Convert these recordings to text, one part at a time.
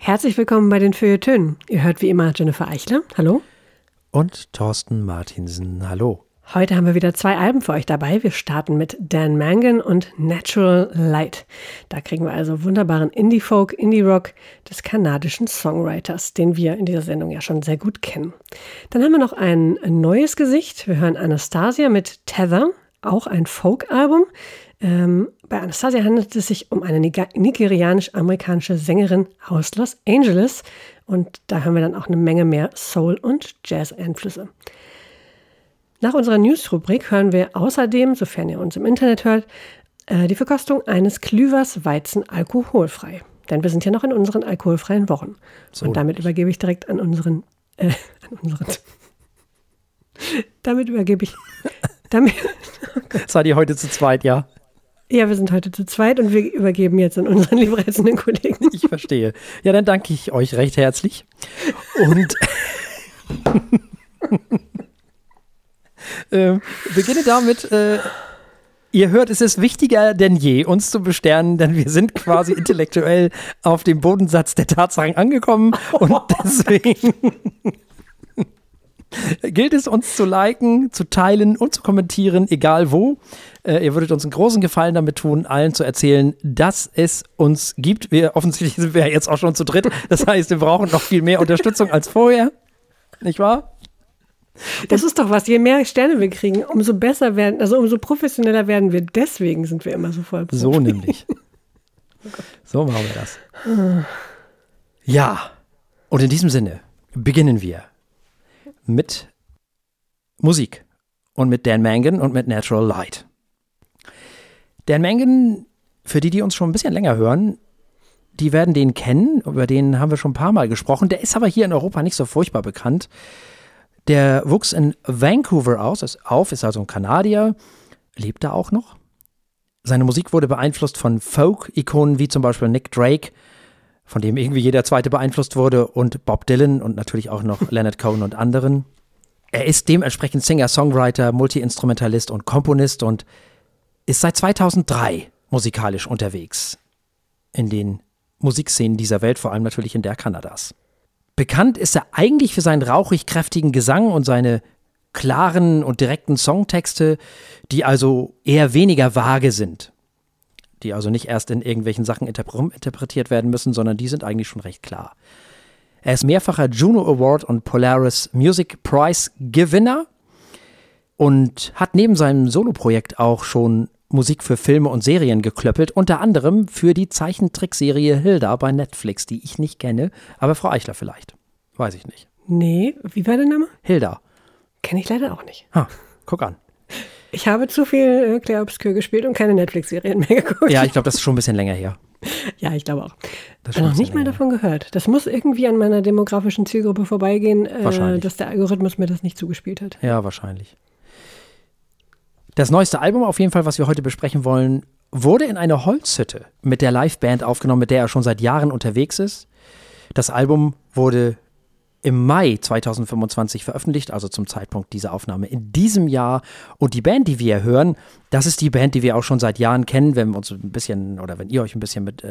Herzlich willkommen bei den Feuilletonen. Ihr hört wie immer Jennifer Eichler. Hallo. Und Thorsten Martinsen. Hallo. Heute haben wir wieder 2 Alben für euch dabei. Wir starten mit Dan Mangan und Natural Light. Da kriegen wir also wunderbaren Indie-Folk, Indie-Rock des kanadischen Songwriters, den wir in dieser Sendung ja schon sehr gut kennen. Dann haben wir noch ein neues Gesicht. Wir hören Anastasia mit Tether, auch ein Folk-Album. Bei Anastasia handelt es sich um eine nigerianisch-amerikanische Sängerin aus Los Angeles. Und da hören wir dann auch eine Menge mehr Soul- und Jazz-Einflüsse. Nach unserer News-Rubrik hören wir außerdem, sofern ihr uns im Internet hört, die Verkostung eines Klüvers Weizen alkoholfrei. Denn wir sind ja noch in unseren alkoholfreien Wochen. So, und damit übergebe ich direkt Seid ihr heute zu zweit, ja? Ja, wir sind heute zu zweit und wir übergeben jetzt an unseren liebreizenden Kollegen. Ich verstehe. Ja, dann danke ich euch recht herzlich. Und beginne damit, ihr hört, es ist wichtiger denn je, uns zu besternen, denn wir sind quasi intellektuell auf dem Bodensatz der Tatsachen angekommen und deswegen gilt es, uns zu liken, zu teilen und zu kommentieren, egal wo. Ihr würdet uns einen großen Gefallen damit tun, allen zu erzählen, dass es uns gibt. Offensichtlich sind wir ja jetzt auch schon zu dritt. Das heißt, wir brauchen noch viel mehr Unterstützung als vorher. Nicht wahr? Das ist doch was. Je mehr Sterne wir kriegen, umso besser werden, also umso professioneller werden wir. Deswegen sind wir immer so voll Profi. So nämlich. So machen wir das. Ja, und in diesem Sinne beginnen wir mit Musik und mit Dan Mangan und mit Natural Light. Dan Mangan, für die uns schon ein bisschen länger hören, die werden den kennen, über den haben wir schon ein paar Mal gesprochen. Der ist aber hier in Europa nicht so furchtbar bekannt. Der wuchs in Vancouver ist also ein Kanadier, lebt da auch noch. Seine Musik wurde beeinflusst von Folk-Ikonen wie zum Beispiel Nick Drake, von dem irgendwie jeder Zweite beeinflusst wurde, und Bob Dylan und natürlich auch noch Leonard Cohen und anderen. Er ist dementsprechend Singer, Songwriter, Multi-Instrumentalist und Komponist und ist seit 2003 musikalisch unterwegs in den Musikszenen dieser Welt, vor allem natürlich in der Kanadas. Bekannt ist er eigentlich für seinen rauchig-kräftigen Gesang und seine klaren und direkten Songtexte, die also eher weniger vage sind. Die also nicht erst in irgendwelchen Sachen interpretiert werden müssen, sondern die sind eigentlich schon recht klar. Er ist mehrfacher Juno Award und Polaris Music Prize Gewinner und hat neben seinem Soloprojekt auch schon Musik für Filme und Serien geklöppelt, unter anderem für die Zeichentrickserie Hilda bei Netflix, die ich nicht kenne, aber Frau Eichler vielleicht. Weiß ich nicht. Nee, wie war der Name? Hilda. Kenne ich leider auch nicht. Guck an. Ich habe zu viel Claire Obscur gespielt und keine Netflix-Serien mehr geguckt. Ja, ich glaube, das ist schon ein bisschen länger her. Ja, ich glaube auch. Das noch nicht mal davon gehört. Das muss irgendwie an meiner demografischen Zielgruppe vorbeigehen, dass der Algorithmus mir das nicht zugespielt hat. Ja, wahrscheinlich. Das neueste Album auf jeden Fall, was wir heute besprechen wollen, wurde in einer Holzhütte mit der Liveband aufgenommen, mit der er schon seit Jahren unterwegs ist. Das Album wurde im Mai 2025 veröffentlicht, also zum Zeitpunkt dieser Aufnahme in diesem Jahr. Und die Band, die wir hier hören, das ist die Band, die wir auch schon seit Jahren kennen, wenn wir uns ein bisschen oder wenn ihr euch ein bisschen mit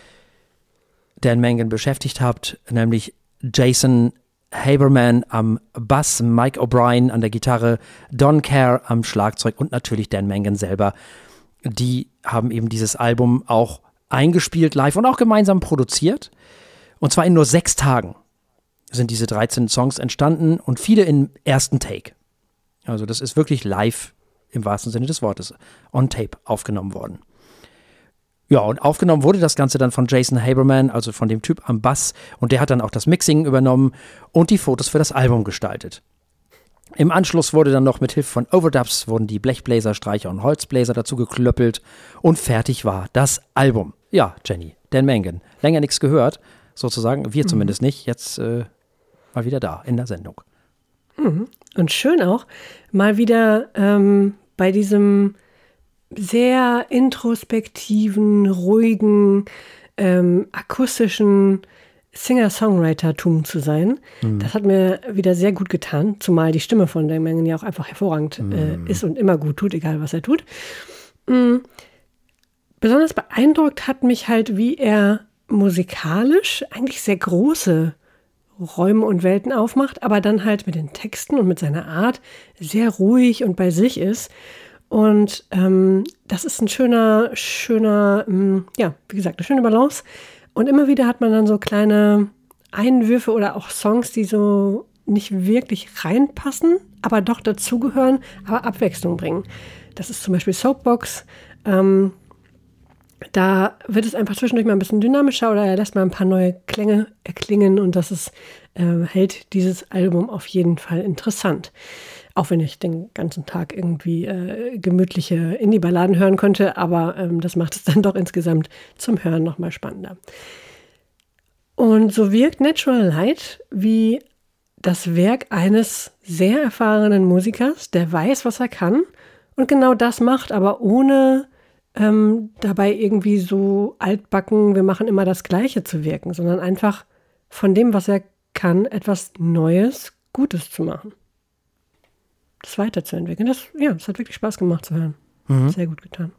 Dan Mangan beschäftigt habt, nämlich Jason Haberman am Bass, Mike O'Brien an der Gitarre, Don Kerr am Schlagzeug und natürlich Dan Mangan selber. Die haben eben dieses Album auch eingespielt live und auch gemeinsam produziert. Und zwar in nur 6 Tagen sind diese 13 Songs entstanden und viele im ersten Take. Also das ist wirklich live im wahrsten Sinne des Wortes on tape aufgenommen worden. Ja, und aufgenommen wurde das Ganze dann von Jason Haberman, also von dem Typ am Bass, und der hat dann auch das Mixing übernommen und die Fotos für das Album gestaltet. Im Anschluss wurde dann noch mit Hilfe von Overdubs wurden die Blechbläser, Streicher und Holzbläser dazu geklöppelt und fertig war das Album. Ja, Jenny, Dan Mangan, länger nichts gehört, sozusagen, wir zumindest nicht, jetzt mal wieder da in der Sendung. Und schön auch, mal wieder bei diesem sehr introspektiven, ruhigen, akustischen Singer-Songwriter-Tum zu sein. Das hat mir wieder sehr gut getan, zumal die Stimme von Dan Mangan ja auch einfach hervorragend ist und immer gut tut, egal was er tut. Besonders beeindruckt hat mich halt, wie er musikalisch eigentlich sehr große Räume und Welten aufmacht, aber dann halt mit den Texten und mit seiner Art sehr ruhig und bei sich ist. Und das ist ein schöner, ja, wie gesagt, eine schöne Balance. Und immer wieder hat man dann so kleine Einwürfe oder auch Songs, die so nicht wirklich reinpassen, aber doch dazugehören, aber Abwechslung bringen. Das ist zum Beispiel Soapbox. Da wird es einfach zwischendurch mal ein bisschen dynamischer oder er lässt mal ein paar neue Klänge erklingen und das hält dieses Album auf jeden Fall interessant. Auch wenn ich den ganzen Tag irgendwie gemütliche Indie-Balladen hören könnte, aber das macht es dann doch insgesamt zum Hören nochmal spannender. Und so wirkt Natural Light wie das Werk eines sehr erfahrenen Musikers, der weiß, was er kann und genau das macht, aber ohne dabei irgendwie so altbacken, wir machen immer das Gleiche zu wirken, sondern einfach von dem, was er kann, etwas Neues, Gutes zu machen. Das weiterzuentwickeln. Das hat wirklich Spaß gemacht zu hören. Sehr gut getan.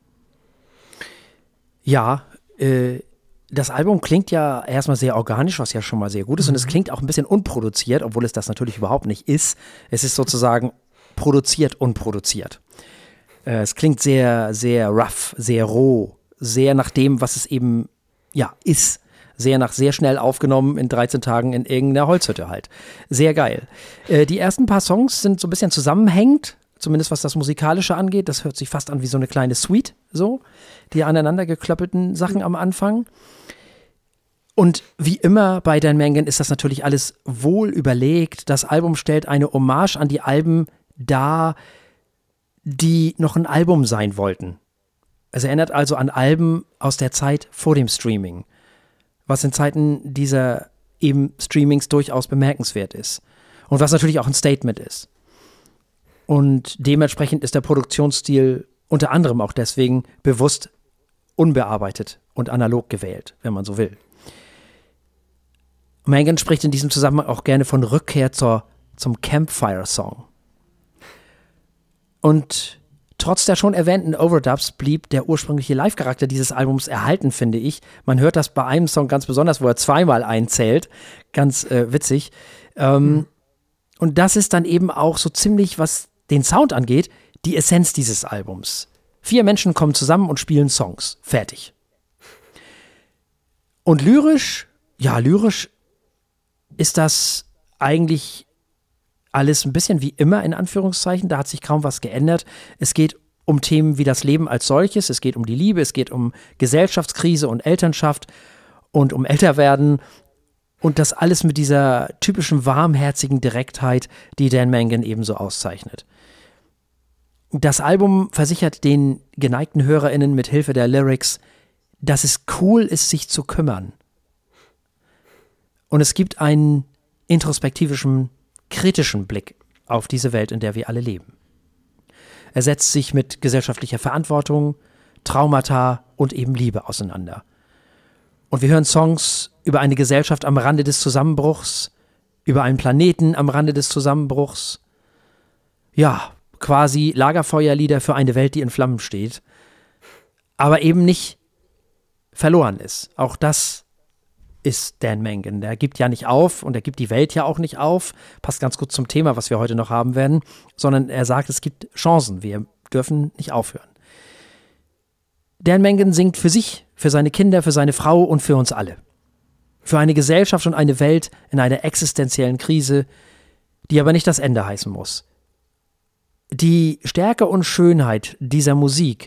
Ja, das Album klingt ja erstmal sehr organisch, was ja schon mal sehr gut ist. Und es klingt auch ein bisschen unproduziert, obwohl es das natürlich überhaupt nicht ist. Es ist sozusagen produziert, unproduziert. Es klingt sehr, sehr rough, sehr roh, sehr nach dem, was es eben, ist. Sehr schnell aufgenommen in 13 Tagen in irgendeiner Holzhütte halt. Sehr geil. Die ersten paar Songs sind so ein bisschen zusammenhängend, zumindest was das Musikalische angeht. Das hört sich fast an wie so eine kleine Suite, so, die aneinander geklöppelten Sachen am Anfang. Und wie immer bei Dan Mangan ist das natürlich alles wohl überlegt. Das Album stellt eine Hommage an die Alben dar, die noch ein Album sein wollten. Es erinnert also an Alben aus der Zeit vor dem Streaming, was in Zeiten dieser eben Streamings durchaus bemerkenswert ist. Und was natürlich auch ein Statement ist. Und dementsprechend ist der Produktionsstil unter anderem auch deswegen bewusst unbearbeitet und analog gewählt, wenn man so will. Mangan spricht in diesem Zusammenhang auch gerne von Rückkehr zum Campfire-Song. Und trotz der schon erwähnten Overdubs blieb der ursprüngliche Live-Charakter dieses Albums erhalten, finde ich. Man hört das bei einem Song ganz besonders, wo er zweimal einzählt. Ganz witzig. Und das ist dann eben auch so ziemlich, was den Sound angeht, die Essenz dieses Albums. 4 Menschen kommen zusammen und spielen Songs. Fertig. Und lyrisch ist das eigentlich alles ein bisschen wie immer, in Anführungszeichen. Da hat sich kaum was geändert. Es geht um Themen wie das Leben als solches. Es geht um die Liebe. Es geht um Gesellschaftskrise und Elternschaft und um Älterwerden. Und das alles mit dieser typischen warmherzigen Direktheit, die Dan Mangan ebenso auszeichnet. Das Album versichert den geneigten HörerInnen mit Hilfe der Lyrics, dass es cool ist, sich zu kümmern. Und es gibt einen introspektivischen, kritischen Blick auf diese Welt, in der wir alle leben. Er setzt sich mit gesellschaftlicher Verantwortung, Traumata und eben Liebe auseinander. Und wir hören Songs über eine Gesellschaft am Rande des Zusammenbruchs, über einen Planeten am Rande des Zusammenbruchs. Ja, quasi Lagerfeuerlieder für eine Welt, die in Flammen steht, aber eben nicht verloren ist. Auch das ist Dan Mangan. Der gibt ja nicht auf und er gibt die Welt ja auch nicht auf. Passt ganz gut zum Thema, was wir heute noch haben werden, sondern er sagt, es gibt Chancen. Wir dürfen nicht aufhören. Dan Mangan singt für sich, für seine Kinder, für seine Frau und für uns alle. Für eine Gesellschaft und eine Welt in einer existenziellen Krise, die aber nicht das Ende heißen muss. Die Stärke und Schönheit dieser Musik,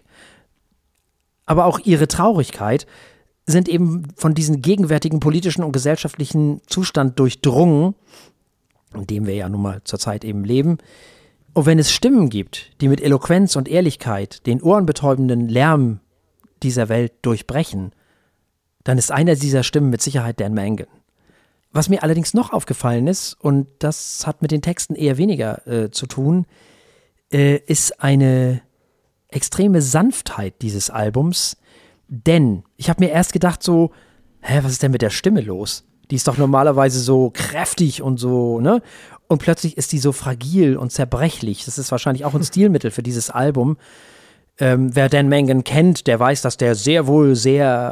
aber auch ihre Traurigkeit, sind eben von diesem gegenwärtigen politischen und gesellschaftlichen Zustand durchdrungen, in dem wir ja nun mal zurzeit eben leben. Und wenn es Stimmen gibt, die mit Eloquenz und Ehrlichkeit den ohrenbetäubenden Lärm dieser Welt durchbrechen, dann ist einer dieser Stimmen mit Sicherheit Dan Mangan. Was mir allerdings noch aufgefallen ist, und das hat mit den Texten eher weniger zu tun, ist eine extreme Sanftheit dieses Albums. Denn ich habe mir erst gedacht so, was ist denn mit der Stimme los? Die ist doch normalerweise so kräftig und so, ne? Und plötzlich ist die so fragil und zerbrechlich. Das ist wahrscheinlich auch ein Stilmittel für dieses Album. Wer Dan Mangan kennt, der weiß, dass der sehr wohl sehr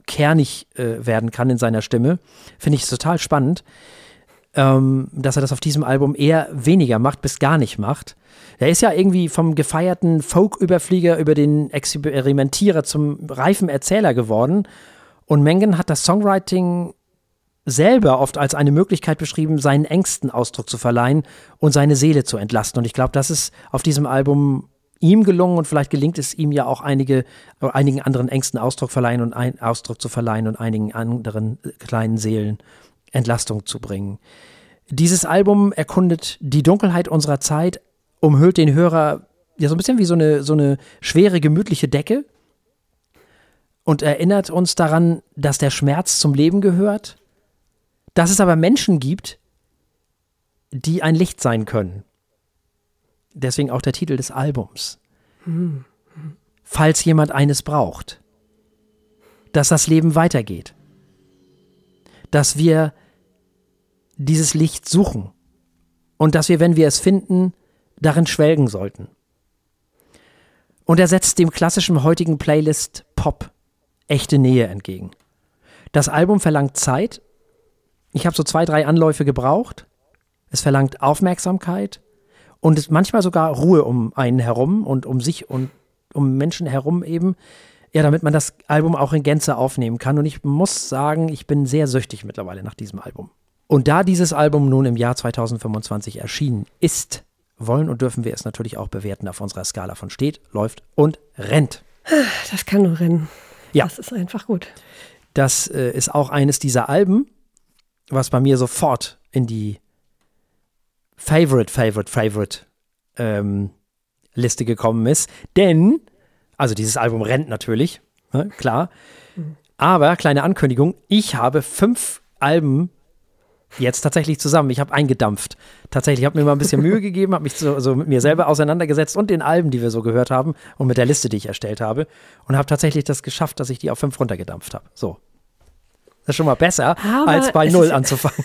kernig werden kann in seiner Stimme. Finde ich total spannend, dass er das auf diesem Album eher weniger macht, bis gar nicht macht. Er ist ja irgendwie vom gefeierten Folk-Überflieger über den Experimentierer zum reifen Erzähler geworden. Und Mangan hat das Songwriting selber oft als eine Möglichkeit beschrieben, seinen Ängsten Ausdruck zu verleihen und seine Seele zu entlasten. Und ich glaube, das ist auf diesem Album ihm gelungen und vielleicht gelingt es ihm ja auch einigen anderen Ängsten Ausdruck zu verleihen und einigen anderen kleinen Seelen Entlastung zu bringen. Dieses Album erkundet die Dunkelheit unserer Zeit, umhüllt den Hörer ja so ein bisschen wie so eine schwere, gemütliche Decke und erinnert uns daran, dass der Schmerz zum Leben gehört, dass es aber Menschen gibt, die ein Licht sein können. Deswegen auch der Titel des Albums. Falls jemand eines braucht. Dass das Leben weitergeht. Dass wir dieses Licht suchen. Und dass wir, wenn wir es finden, darin schwelgen sollten. Und er setzt dem klassischen heutigen Playlist Pop echte Nähe entgegen. Das Album verlangt Zeit. Ich habe so 2, 3 Anläufe gebraucht. Es verlangt Aufmerksamkeit und manchmal sogar Ruhe um einen herum und um sich und um Menschen herum eben, ja, damit man das Album auch in Gänze aufnehmen kann. Und ich muss sagen, ich bin sehr süchtig mittlerweile nach diesem Album. Und da dieses Album nun im Jahr 2025 erschienen ist, wollen und dürfen wir es natürlich auch bewerten auf unserer Skala von steht, läuft und rennt. Das kann nur rennen. Ja. Das ist einfach gut. Das ist auch eines dieser Alben, was bei mir sofort in die Favorite Liste gekommen ist. Denn, also dieses Album rennt natürlich, ne, klar. Aber, kleine Ankündigung, ich habe 5 Alben jetzt tatsächlich zusammen. Ich habe eingedampft. Tatsächlich, ich habe mir mal ein bisschen Mühe gegeben, habe mich so mit mir selber auseinandergesetzt und den Alben, die wir so gehört haben und mit der Liste, die ich erstellt habe. Und habe tatsächlich das geschafft, dass ich die auf 5 runtergedampft habe. So. Das ist schon mal besser, aber als bei 0 anzufangen.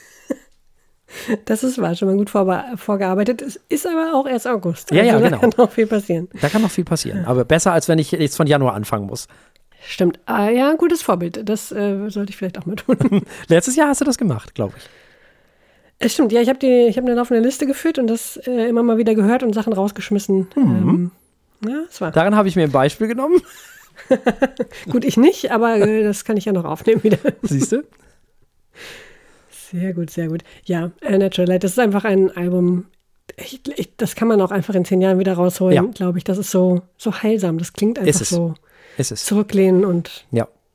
Das war schon mal gut vorgearbeitet. Es ist aber auch erst August. Ja, also genau. Da kann noch viel passieren. Da kann noch viel passieren. Aber besser, als wenn ich jetzt von Januar anfangen muss. Stimmt. Ja, ein gutes Vorbild. Das sollte ich vielleicht auch mal tun. Letztes Jahr hast du das gemacht, glaube ich. Es stimmt. Ja, ich hab eine laufende Liste geführt und das immer mal wieder gehört und Sachen rausgeschmissen. Ja, das war. Daran habe ich mir ein Beispiel genommen. Gut, ich nicht, aber das kann ich ja noch aufnehmen wieder. Siehst du? Sehr gut, sehr gut. Ja, Natural Light, das ist einfach ein Album, das kann man auch einfach in 10 Jahren wieder rausholen, glaube ich. Das ist so heilsam, das klingt einfach so zurücklehnen und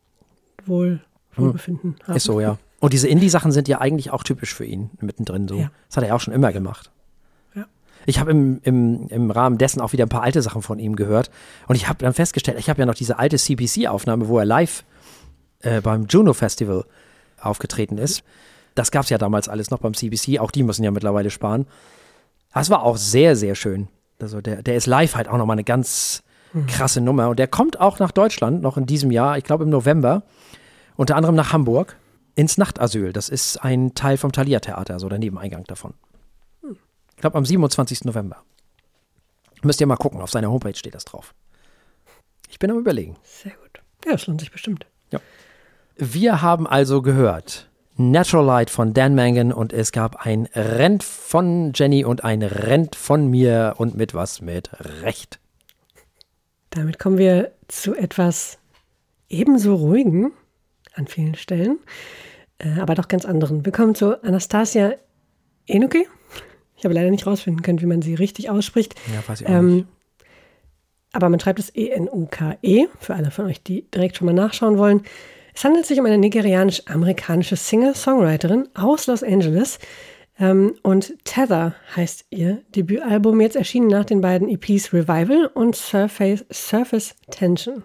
Wohlbefinden haben. Ist so, ja. Und diese Indie-Sachen sind ja eigentlich auch typisch für ihn, mittendrin so. Ja. Das hat er ja auch schon immer gemacht. Ja. Ich habe im Rahmen dessen auch wieder ein paar alte Sachen von ihm gehört und ich habe dann festgestellt, ich habe ja noch diese alte CPC-Aufnahme, wo er live beim Juno Festival aufgetreten ist. Das gab es ja damals alles noch beim CBC, auch die müssen ja mittlerweile sparen. Das war auch sehr, sehr schön. Also der ist live halt auch nochmal eine ganz krasse Nummer. Und der kommt auch nach Deutschland noch in diesem Jahr, ich glaube im November, unter anderem nach Hamburg, ins Nachtasyl. Das ist ein Teil vom Thalia Theater, so der Nebeneingang davon. Ich glaube am 27. November. Müsst ihr mal gucken, auf seiner Homepage steht das drauf. Ich bin am Überlegen. Sehr gut. Ja, das lohnt sich bestimmt. Ja. Wir haben also gehört Natural Light von Dan Mangan und es gab ein Rent von Jenny und ein Rent von mir und mit was mit Recht. Damit kommen wir zu etwas ebenso ruhigen an vielen Stellen, aber doch ganz anderen. Wir kommen zu Anastasia Enoke. Ich habe leider nicht rausfinden können, wie man sie richtig ausspricht. Ja, weiß ich auch nicht. Aber man schreibt es E-N-U-K-E, für alle von euch, die direkt schon mal nachschauen wollen. Es handelt sich um eine nigerianisch-amerikanische Singer-Songwriterin aus Los Angeles und Tether heißt ihr Debütalbum, jetzt erschienen nach den beiden EPs Revival und Surface Tension.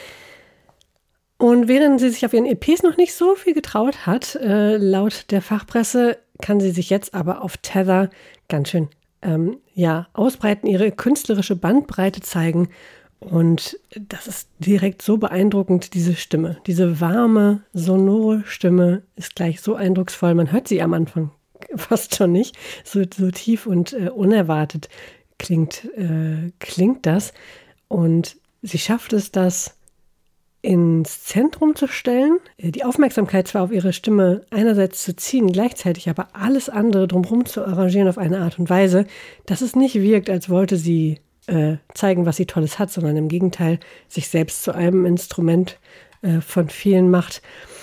Und während sie sich auf ihren EPs noch nicht so viel getraut hat, laut der Fachpresse, kann sie sich jetzt aber auf Tether ganz schön ausbreiten, ihre künstlerische Bandbreite zeigen. Und das ist direkt so beeindruckend, diese Stimme. Diese warme, sonore Stimme ist gleich so eindrucksvoll. Man hört sie am Anfang fast schon nicht. So tief und unerwartet klingt das. Und sie schafft es, das ins Zentrum zu stellen, die Aufmerksamkeit zwar auf ihre Stimme einerseits zu ziehen, gleichzeitig aber alles andere drumherum zu arrangieren auf eine Art und Weise, dass es nicht wirkt, als wollte sie zeigen, was sie Tolles hat, sondern im Gegenteil sich selbst zu einem Instrument von vielen macht.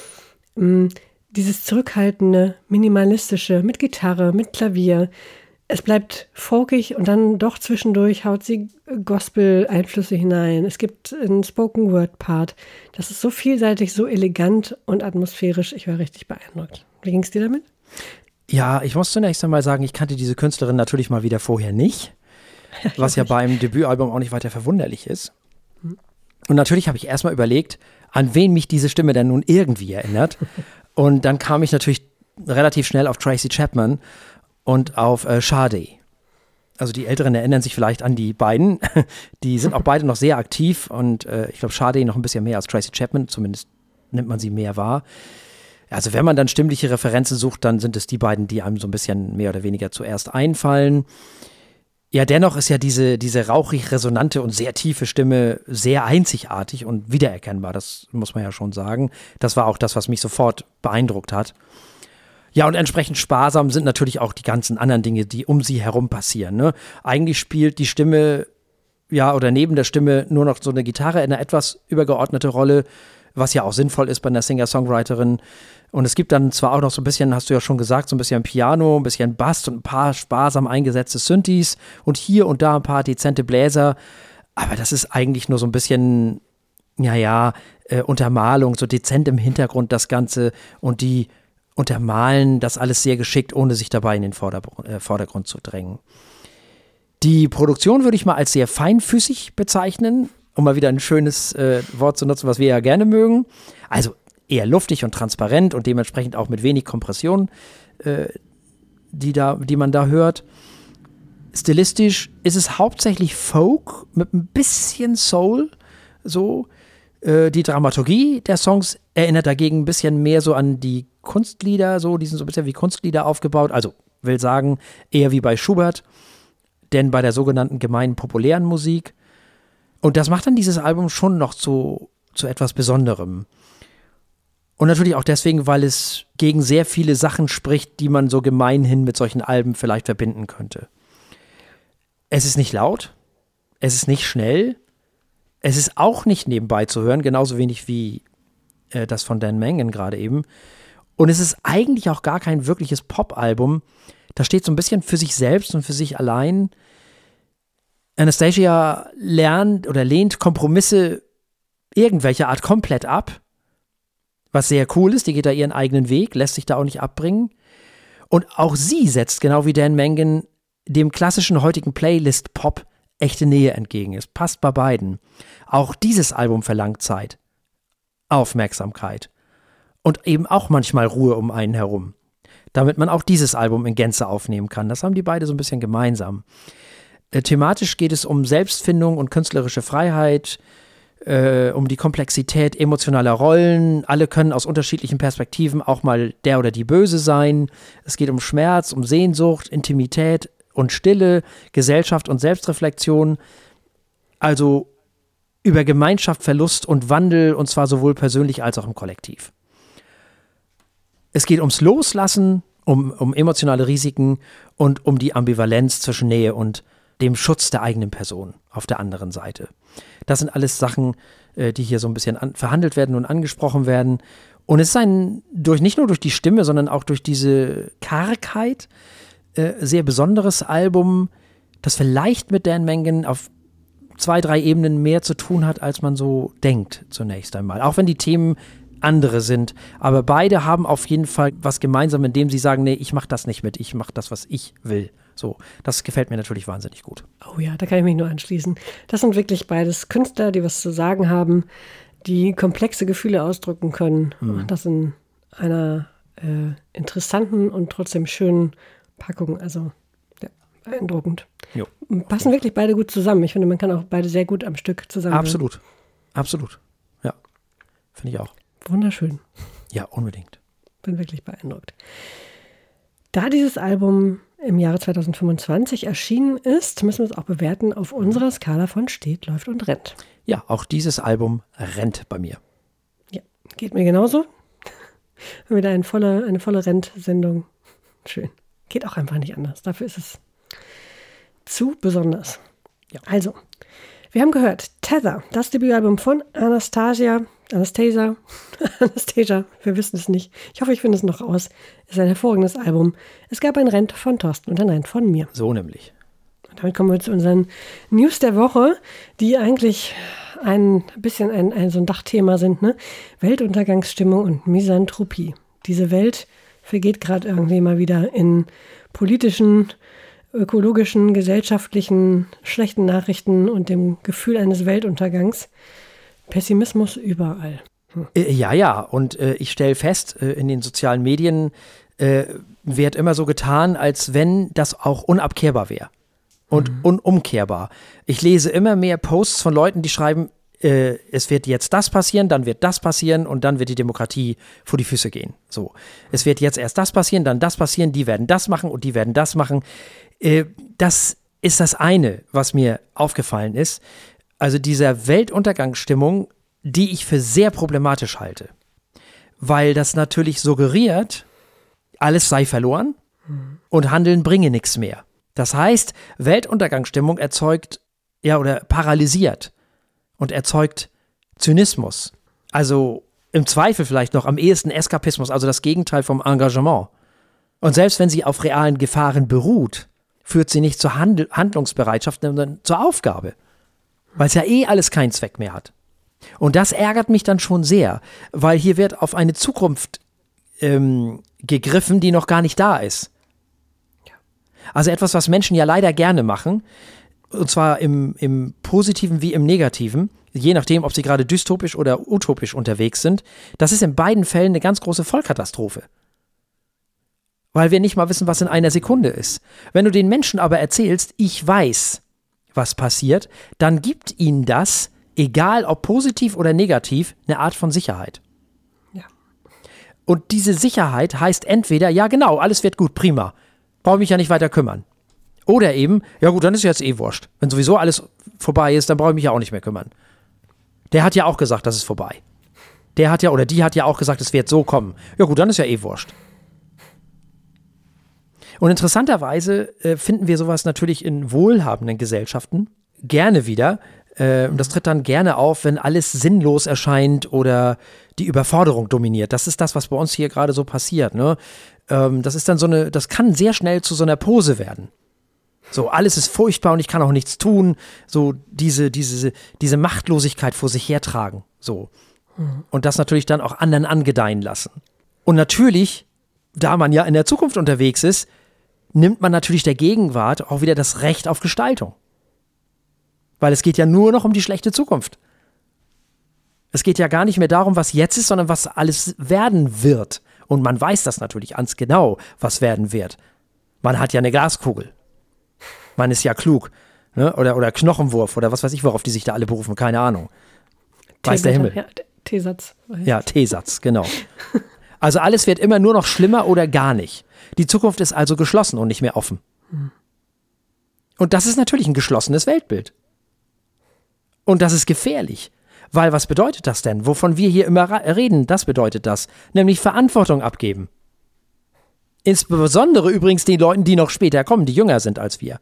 Dieses zurückhaltende, minimalistische, mit Gitarre, mit Klavier. Es bleibt folkig und dann doch zwischendurch haut sie Gospel-Einflüsse hinein. Es gibt einen Spoken-Word-Part. Das ist so vielseitig, so elegant und atmosphärisch. Ich war richtig beeindruckt. Wie ging es dir damit? Ja, ich muss zunächst einmal sagen, ich kannte diese Künstlerin natürlich mal wieder vorher nicht, was ja beim Debütalbum auch nicht weiter verwunderlich ist. Und natürlich habe ich erstmal überlegt, an wen mich diese Stimme denn nun irgendwie erinnert. Und dann kam ich natürlich relativ schnell auf Tracy Chapman und auf Sade. Also die Älteren erinnern sich vielleicht an die beiden. Die sind auch beide noch sehr aktiv und ich glaube Sade noch ein bisschen mehr als Tracy Chapman, zumindest nimmt man sie mehr wahr. Also wenn man dann stimmliche Referenzen sucht, dann sind es die beiden, die einem so ein bisschen mehr oder weniger zuerst einfallen. Ja, dennoch ist ja diese rauchig resonante und sehr tiefe Stimme sehr einzigartig und wiedererkennbar, das muss man ja schon sagen. Das war auch das, was mich sofort beeindruckt hat. Ja, und entsprechend sparsam sind natürlich auch die ganzen anderen Dinge, die um sie herum passieren. Ne? Eigentlich spielt die Stimme, ja, oder neben der Stimme nur noch so eine Gitarre in einer etwas übergeordnete Rolle, was ja auch sinnvoll ist bei einer Singer-Songwriterin. Und es gibt dann zwar auch noch so ein bisschen, hast du ja schon gesagt, so ein bisschen Piano, ein bisschen Bass und ein paar sparsam eingesetzte Synthes und hier und da ein paar dezente Bläser. Aber das ist eigentlich nur so ein bisschen, Untermalung, so dezent im Hintergrund das Ganze und die untermalen das alles sehr geschickt, ohne sich dabei in den Vordergrund zu drängen. Die Produktion würde ich mal als sehr feinfüßig bezeichnen, um mal wieder ein schönes Wort zu nutzen, was wir ja gerne mögen. Also eher luftig und transparent und dementsprechend auch mit wenig Kompression, die man da hört. Stilistisch ist es hauptsächlich Folk mit ein bisschen Soul, so. Die Dramaturgie der Songs erinnert dagegen ein bisschen mehr so an die Kunstlieder, so, die sind so ein bisschen wie Kunstlieder aufgebaut, also will sagen, eher wie bei Schubert, denn bei der sogenannten gemeinen populären Musik. Und das macht dann dieses Album schon noch zu etwas Besonderem. Und natürlich auch deswegen, weil es gegen sehr viele Sachen spricht, die man so gemeinhin mit solchen Alben vielleicht verbinden könnte. Es ist nicht laut, es ist nicht schnell, es ist auch nicht nebenbei zu hören, genauso wenig wie das von Dan Mangan gerade eben. Und es ist eigentlich auch gar kein wirkliches Pop-Album. Das steht so ein bisschen für sich selbst und für sich allein. Anastacia lehnt Kompromisse irgendwelcher Art komplett ab, was sehr cool ist. Die geht da ihren eigenen Weg, lässt sich da auch nicht abbringen. Und auch sie setzt, genau wie Dan Mangan, dem klassischen heutigen Playlist-Pop echte Nähe entgegen. Es passt bei beiden. Auch dieses Album verlangt Zeit, Aufmerksamkeit und eben auch manchmal Ruhe um einen herum, damit man auch dieses Album in Gänze aufnehmen kann. Das haben die beide so ein bisschen gemeinsam. Thematisch geht es um Selbstfindung und künstlerische Freiheit, um die Komplexität emotionaler Rollen. Alle können aus unterschiedlichen Perspektiven auch mal der oder die Böse sein. Es geht um Schmerz, um Sehnsucht, Intimität und Stille, Gesellschaft und Selbstreflexion. Also über Gemeinschaft, Verlust und Wandel, und zwar sowohl persönlich als auch im Kollektiv. Es geht ums Loslassen, um emotionale Risiken und um die Ambivalenz zwischen Nähe und dem Schutz der eigenen Person auf der anderen Seite. Das sind alles Sachen, die hier so ein bisschen verhandelt werden und angesprochen werden. Und es ist nicht nur durch die Stimme, sondern auch durch diese Kargheit sehr besonderes Album, das vielleicht mit Dan Mangan auf 2, 3 Ebenen mehr zu tun hat, als man so denkt zunächst einmal. Auch wenn die Themen andere sind. Aber beide haben auf jeden Fall was gemeinsam, indem sie sagen, nee, ich mach das nicht mit, ich mach das, was ich will. So, das gefällt mir natürlich wahnsinnig gut. Oh ja, da kann ich mich nur anschließen. Das sind wirklich beides Künstler, die was zu sagen haben, die komplexe Gefühle ausdrücken können. Und das in einer interessanten und trotzdem schönen Packung. Also ja, beeindruckend. Jo. Passen wirklich beide gut zusammen. Ich finde, man kann auch beide sehr gut am Stück zusammen. Absolut. Absolut. Ja, finde ich auch. Wunderschön. Ja, unbedingt. Bin wirklich beeindruckt. Da dieses Album im Jahre 2025 erschienen ist, müssen wir es auch bewerten auf unserer Skala von steht, läuft und rennt. Ja, auch dieses Album rennt bei mir. Geht mir genauso. Wieder eine volle Rent-Sendung. Schön. Geht auch einfach nicht anders. Dafür ist es zu besonders. Ja. Also, wir haben gehört, Tether, das Debütalbum von Anastasia, wir wissen es nicht. Ich hoffe, ich finde es noch raus. Ist ein hervorragendes Album. Es gab ein Rent von Thorsten und ein Rent von mir. So nämlich. Und damit kommen wir zu unseren News der Woche, die eigentlich ein bisschen so ein Dachthema sind, ne? Weltuntergangsstimmung und Misanthropie. Diese Welt vergeht gerade irgendwie mal wieder in politischen, ökologischen, gesellschaftlichen, schlechten Nachrichten und dem Gefühl eines Weltuntergangs. Pessimismus überall. Ja, und ich stelle fest, in den sozialen Medien wird immer so getan, als wenn das auch unabkehrbar wäre und unumkehrbar. Ich lese immer mehr Posts von Leuten, die schreiben, es wird jetzt das passieren, dann wird das passieren und dann wird die Demokratie vor die Füße gehen. So, es wird jetzt erst das passieren, dann das passieren, die werden das machen und die werden das machen. Das ist das eine, was mir aufgefallen ist. Also dieser Weltuntergangsstimmung, die ich für sehr problematisch halte. Weil das natürlich suggeriert, alles sei verloren und Handeln bringe nichts mehr. Das heißt, Weltuntergangsstimmung erzeugt, oder paralysiert und erzeugt Zynismus. Also im Zweifel vielleicht noch am ehesten Eskapismus, also das Gegenteil vom Engagement. Und selbst wenn sie auf realen Gefahren beruht, führt sie nicht zur Handlungsbereitschaft, sondern zur Aufgabe. Weil es ja alles keinen Zweck mehr hat. Und das ärgert mich dann schon sehr, weil hier wird auf eine Zukunft gegriffen, die noch gar nicht da ist. Also etwas, was Menschen ja leider gerne machen, und zwar im Positiven wie im Negativen, je nachdem, ob sie gerade dystopisch oder utopisch unterwegs sind, das ist in beiden Fällen eine ganz große Vollkatastrophe. Weil wir nicht mal wissen, was in einer Sekunde ist. Wenn du den Menschen aber erzählst, ich weiß, was passiert, dann gibt ihnen das, egal ob positiv oder negativ, eine Art von Sicherheit. Ja. Und diese Sicherheit heißt entweder, ja genau, alles wird gut, prima, brauche mich ja nicht weiter kümmern. Oder eben, ja gut, dann ist jetzt wurscht. Wenn sowieso alles vorbei ist, dann brauche ich mich ja auch nicht mehr kümmern. Der hat ja auch gesagt, das ist vorbei. Der hat ja, oder die hat ja auch gesagt, es wird so kommen. Ja gut, dann ist ja wurscht. Und interessanterweise finden wir sowas natürlich in wohlhabenden Gesellschaften gerne wieder. Das tritt dann gerne auf, wenn alles sinnlos erscheint oder die Überforderung dominiert. Das ist das, was bei uns hier gerade so passiert. Ne? Das ist dann das kann sehr schnell zu so einer Pose werden. So, alles ist furchtbar und ich kann auch nichts tun. So, diese Machtlosigkeit vor sich hertragen. So. Und das natürlich dann auch anderen angedeihen lassen. Und natürlich, da man ja in der Zukunft unterwegs ist, nimmt man natürlich der Gegenwart auch wieder das Recht auf Gestaltung. Weil es geht ja nur noch um die schlechte Zukunft. Es geht ja gar nicht mehr darum, was jetzt ist, sondern was alles werden wird. Und man weiß das natürlich ganz genau, was werden wird. Man hat ja eine Glaskugel. Man ist ja klug. Ne? Oder Knochenwurf oder was weiß ich, worauf die sich da alle berufen. Keine Ahnung. Weiß der Himmel. Ja, T-Satz. Ja, T-Satz, genau. Also alles wird immer nur noch schlimmer oder gar nicht. Die Zukunft ist also geschlossen und nicht mehr offen. Und das ist natürlich ein geschlossenes Weltbild. Und das ist gefährlich. Weil was bedeutet das denn? Wovon wir hier immer reden, das bedeutet das. Nämlich Verantwortung abgeben. Insbesondere übrigens den Leuten, die noch später kommen, die jünger sind als wir.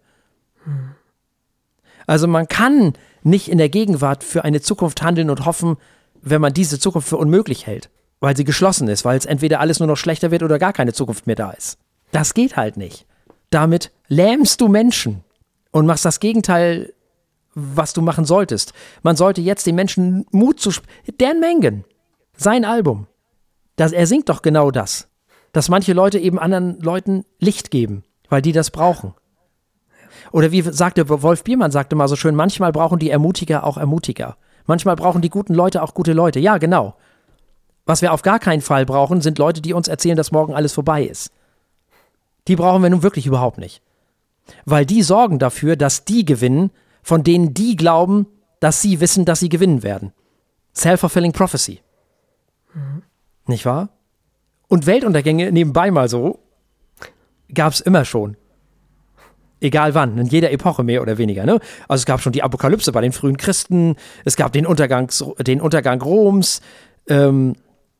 Also man kann nicht in der Gegenwart für eine Zukunft handeln und hoffen, wenn man diese Zukunft für unmöglich hält. Weil sie geschlossen ist, weil es entweder alles nur noch schlechter wird oder gar keine Zukunft mehr da ist. Das geht halt nicht. Damit lähmst du Menschen und machst das Gegenteil, was du machen solltest. Man sollte jetzt den Menschen Mut zu Dan Mangan, sein Album, er singt doch genau das. Dass manche Leute eben anderen Leuten Licht geben, weil die das brauchen. Oder wie sagte Wolf Biermann, sagte mal so schön, manchmal brauchen die Ermutiger auch Ermutiger. Manchmal brauchen die guten Leute auch gute Leute. Ja, genau. Was wir auf gar keinen Fall brauchen, sind Leute, die uns erzählen, dass morgen alles vorbei ist. Die brauchen wir nun wirklich überhaupt nicht. Weil die sorgen dafür, dass die gewinnen, von denen die glauben, dass sie wissen, dass sie gewinnen werden. Self-fulfilling prophecy. Nicht wahr? Und Weltuntergänge nebenbei mal so, gab es immer schon. Egal wann, in jeder Epoche mehr oder weniger. Ne? Also es gab schon die Apokalypse bei den frühen Christen, es gab den Untergang Roms,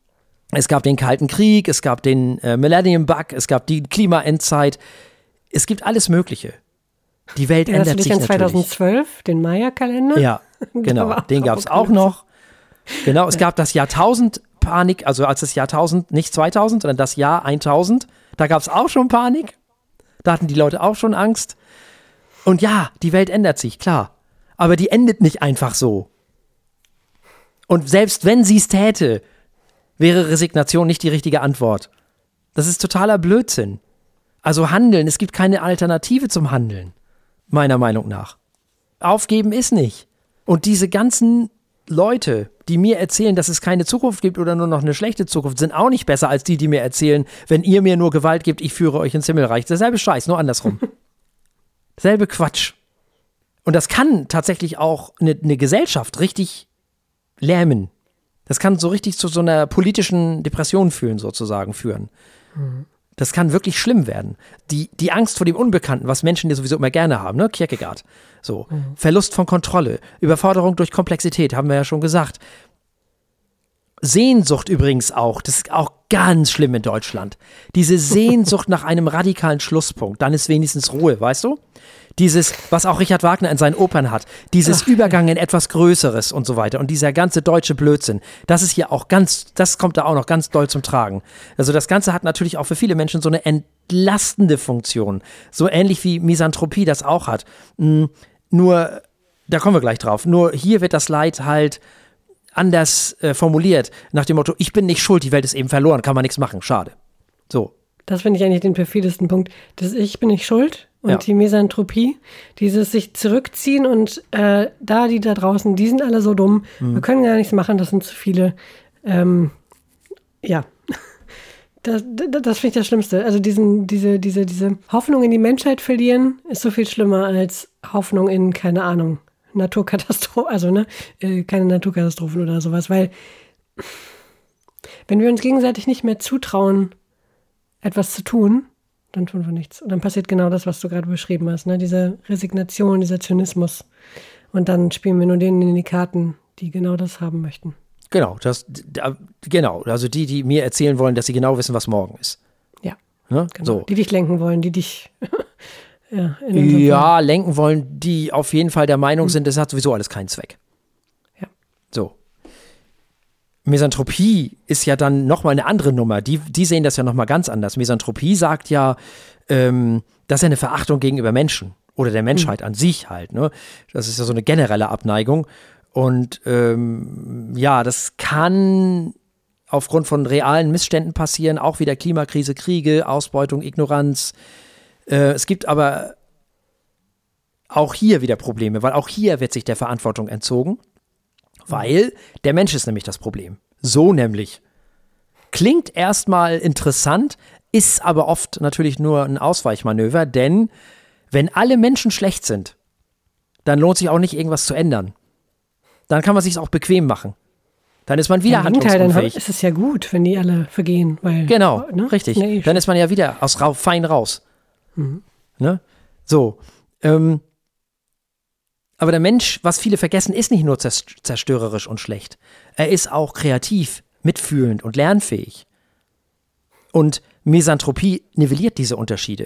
Es gab den Kalten Krieg, es gab den Millennium Bug, es gab die Klimaendzeit. Es gibt alles Mögliche. Die Welt ändert sich natürlich. 2012, den Maya-Kalender? Ja, genau. Den gab es auch noch. Genau, es gab das Jahrtausend Panik, also als das Jahrtausend, nicht 2000, sondern das Jahr 1000, da gab es auch schon Panik. Da hatten die Leute auch schon Angst. Und ja, die Welt ändert sich, klar. Aber die endet nicht einfach so. Und selbst wenn sie es täte, wäre Resignation nicht die richtige Antwort. Das ist totaler Blödsinn. Also handeln, es gibt keine Alternative zum Handeln, meiner Meinung nach. Aufgeben ist nicht. Und diese ganzen Leute, die mir erzählen, dass es keine Zukunft gibt oder nur noch eine schlechte Zukunft, sind auch nicht besser als die, die mir erzählen, wenn ihr mir nur Gewalt gebt, ich führe euch ins Himmelreich. Derselbe Scheiß, nur andersrum. Selbe Quatsch. Und das kann tatsächlich auch eine Gesellschaft richtig lähmen. Das kann so richtig zu so einer politischen Depression führen. Das kann wirklich schlimm werden. Die Angst vor dem Unbekannten, was Menschen ja sowieso immer gerne haben, ne? Kierkegaard. So. Verlust von Kontrolle, Überforderung durch Komplexität, haben wir ja schon gesagt. Sehnsucht übrigens auch, das ist auch ganz schlimm in Deutschland. Diese Sehnsucht nach einem radikalen Schlusspunkt, dann ist wenigstens Ruhe, weißt du? Dieses, was auch Richard Wagner in seinen Opern hat, dieses Übergang in etwas Größeres und so weiter und dieser ganze deutsche Blödsinn, das ist hier auch das kommt da auch noch ganz doll zum Tragen. Also das Ganze hat natürlich auch für viele Menschen so eine entlastende Funktion, so ähnlich wie Misanthropie das auch hat. Nur, da kommen wir gleich drauf, nur hier wird das Leid halt anders formuliert, nach dem Motto, ich bin nicht schuld, die Welt ist eben verloren, kann man nichts machen, schade. So. Das finde ich eigentlich den perfidesten Punkt. Das Ich bin nicht schuld und die Misanthropie, dieses sich zurückziehen und die da draußen, die sind alle so dumm, wir können gar nichts machen, das sind zu viele. Das finde ich das Schlimmste. Also diese Hoffnung in die Menschheit verlieren, ist so viel schlimmer als Hoffnung in, keine Ahnung, Naturkatastrophen, also keine Naturkatastrophen oder sowas, weil wenn wir uns gegenseitig nicht mehr zutrauen, etwas zu tun, dann tun wir nichts. Und dann passiert genau das, was du gerade beschrieben hast, ne? Diese Resignation, dieser Zynismus. Und dann spielen wir nur denen in die Karten, die genau das haben möchten. Genau, also die mir erzählen wollen, dass sie genau wissen, was morgen ist. Ja, ne? Genau. So. Die dich lenken wollen, die dich lenken wollen, die auf jeden Fall der Meinung sind, das hat sowieso alles keinen Zweck. Ja. So. Misanthropie ist ja dann nochmal eine andere Nummer. Die sehen das ja nochmal ganz anders. Misanthropie sagt ja, das ist ja eine Verachtung gegenüber Menschen oder der Menschheit an sich halt. Ne? Das ist ja so eine generelle Abneigung. Und das kann aufgrund von realen Missständen passieren, auch wieder Klimakrise, Kriege, Ausbeutung, Ignoranz. Es gibt aber auch hier wieder Probleme, weil auch hier wird sich der Verantwortung entzogen. Weil der Mensch ist nämlich das Problem. So nämlich. Klingt erstmal interessant, ist aber oft natürlich nur ein Ausweichmanöver, denn wenn alle Menschen schlecht sind, dann lohnt sich auch nicht, irgendwas zu ändern. Dann kann man sich auch bequem machen. Dann ist man wieder handlungsunfähig. Dann ist es ja gut, wenn die alle vergehen. Weil, genau, richtig. Dann ist man ja wieder fein raus. Ne? So, aber der Mensch, was viele vergessen, ist nicht nur zerstörerisch und schlecht. Er ist auch kreativ, mitfühlend und lernfähig. Und Misanthropie nivelliert diese Unterschiede.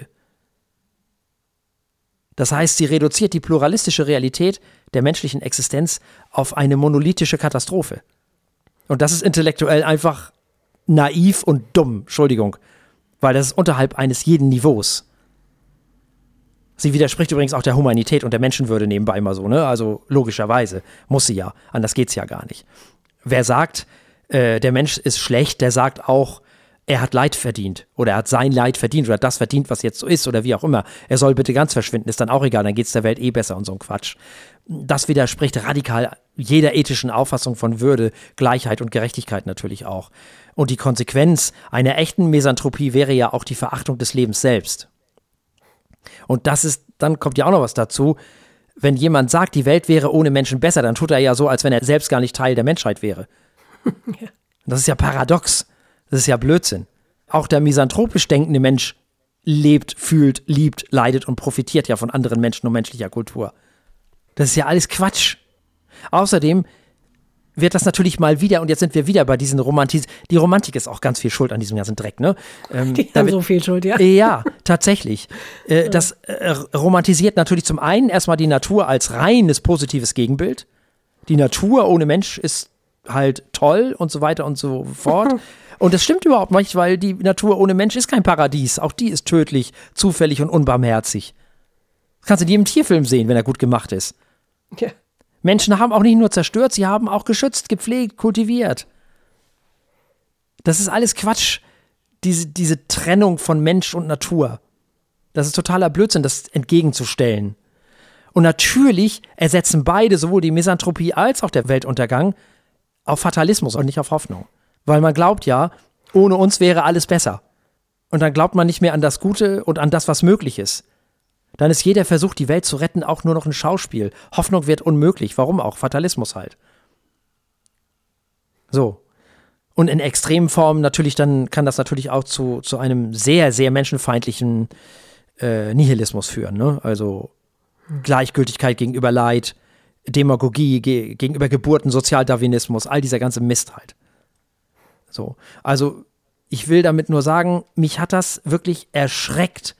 Das heißt, sie reduziert die pluralistische Realität der menschlichen Existenz auf eine monolithische Katastrophe. Und das ist intellektuell einfach naiv und dumm, Entschuldigung, weil das ist unterhalb eines jeden Niveaus. Sie widerspricht übrigens auch der Humanität und der Menschenwürde nebenbei mal so, ne? Also logischerweise muss sie ja, anders geht's ja gar nicht. Wer sagt, der Mensch ist schlecht, der sagt auch, er hat Leid verdient oder er hat sein Leid verdient oder das verdient, was jetzt so ist oder wie auch immer. Er soll bitte ganz verschwinden, ist dann auch egal, dann geht's der Welt besser und so ein Quatsch. Das widerspricht radikal jeder ethischen Auffassung von Würde, Gleichheit und Gerechtigkeit natürlich auch. Und die Konsequenz einer echten Misanthropie wäre ja auch die Verachtung des Lebens selbst. Und dann kommt ja auch noch was dazu, wenn jemand sagt, die Welt wäre ohne Menschen besser, dann tut er ja so, als wenn er selbst gar nicht Teil der Menschheit wäre. Ja. Das ist ja paradox, das ist ja Blödsinn. Auch der misanthropisch denkende Mensch lebt, fühlt, liebt, leidet und profitiert ja von anderen Menschen und menschlicher Kultur. Das ist ja alles Quatsch. Außerdem wird das natürlich mal wieder, und jetzt sind wir wieder bei diesen die Romantik ist auch ganz viel schuld an diesem ganzen Dreck, ne? Die haben so viel Schuld, ja. Ja, tatsächlich. Das romantisiert natürlich zum einen erstmal die Natur als reines positives Gegenbild. Die Natur ohne Mensch ist halt toll und so weiter und so fort. Und das stimmt überhaupt nicht, weil die Natur ohne Mensch ist kein Paradies. Auch die ist tödlich, zufällig und unbarmherzig. Das kannst du in jedem Tierfilm sehen, wenn er gut gemacht ist. Ja. Menschen haben auch nicht nur zerstört, sie haben auch geschützt, gepflegt, kultiviert. Das ist alles Quatsch, diese Trennung von Mensch und Natur. Das ist totaler Blödsinn, das entgegenzustellen. Und natürlich ersetzen beide, sowohl die Misanthropie als auch der Weltuntergang, auf Fatalismus und nicht auf Hoffnung. Weil man glaubt ja, ohne uns wäre alles besser. Und dann glaubt man nicht mehr an das Gute und an das, was möglich ist. Dann ist jeder Versuch, die Welt zu retten, auch nur noch ein Schauspiel. Hoffnung wird unmöglich. Warum auch? Fatalismus halt. So. Und in extremen Formen natürlich dann kann das natürlich auch zu einem sehr, sehr menschenfeindlichen Nihilismus führen. Ne? Also Gleichgültigkeit gegenüber Leid, Demagogie gegenüber Geburten, Sozialdarwinismus, all dieser ganze Mist halt. So. Also ich will damit nur sagen, mich hat das wirklich erschreckt,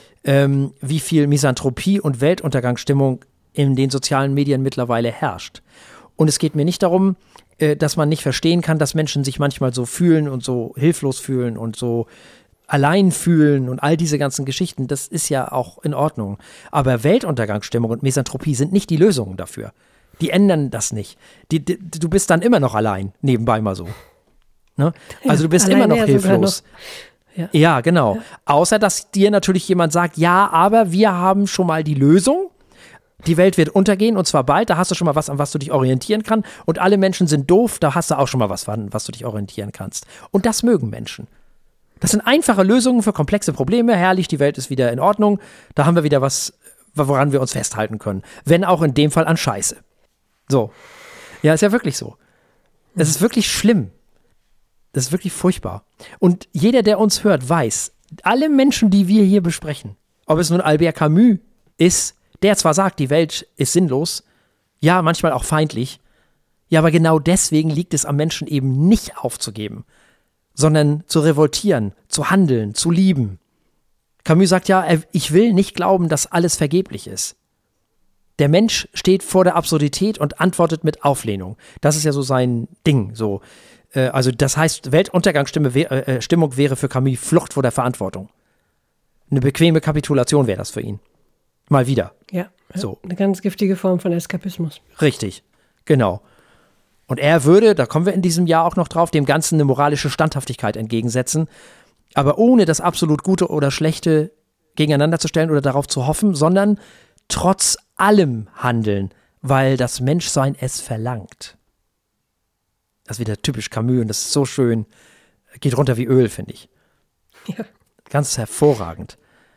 wie viel Misanthropie und Weltuntergangsstimmung in den sozialen Medien mittlerweile herrscht. Und es geht mir nicht darum, dass man nicht verstehen kann, dass Menschen sich manchmal so fühlen und so hilflos fühlen und so allein fühlen und all diese ganzen Geschichten. Das ist ja auch in Ordnung. Aber Weltuntergangsstimmung und Misanthropie sind nicht die Lösungen dafür. Die ändern das nicht. Du bist dann immer noch allein, nebenbei mal so. Ne? Also du bist immer noch hilflos. Ja, genau. Ja. Außer, dass dir natürlich jemand sagt, ja, aber wir haben schon mal die Lösung. Die Welt wird untergehen und zwar bald. Da hast du schon mal was, an was du dich orientieren kannst. Und alle Menschen sind doof. Da hast du auch schon mal was, an was du dich orientieren kannst. Und das mögen Menschen. Das sind einfache Lösungen für komplexe Probleme. Herrlich, die Welt ist wieder in Ordnung. Da haben wir wieder was, woran wir uns festhalten können. Wenn auch in dem Fall an Scheiße. So. Ja, ist ja wirklich so. Es ist wirklich schlimm. Das ist wirklich furchtbar. Und jeder, der uns hört, weiß, alle Menschen, die wir hier besprechen, ob es nun Albert Camus ist, der zwar sagt, die Welt ist sinnlos, ja, manchmal auch feindlich, ja, aber genau deswegen liegt es am Menschen eben nicht aufzugeben, sondern zu revoltieren, zu handeln, zu lieben. Camus sagt ja, ich will nicht glauben, dass alles vergeblich ist. Der Mensch steht vor der Absurdität und antwortet mit Auflehnung. Das ist ja so sein Ding, so. Also das heißt, Weltuntergangsstimmung wäre für Camus Flucht vor der Verantwortung. Eine bequeme Kapitulation wäre das für ihn. Mal wieder. Ja, so. Eine ganz giftige Form von Eskapismus. Richtig, genau. Und er würde, da kommen wir in diesem Jahr auch noch drauf, dem Ganzen eine moralische Standhaftigkeit entgegensetzen, aber ohne das absolut Gute oder Schlechte gegeneinander zu stellen oder darauf zu hoffen, sondern trotz allem handeln, weil das Menschsein es verlangt. Das ist wieder typisch Camus und das ist so schön. Geht runter wie Öl, finde ich. Ja. Ganz hervorragend.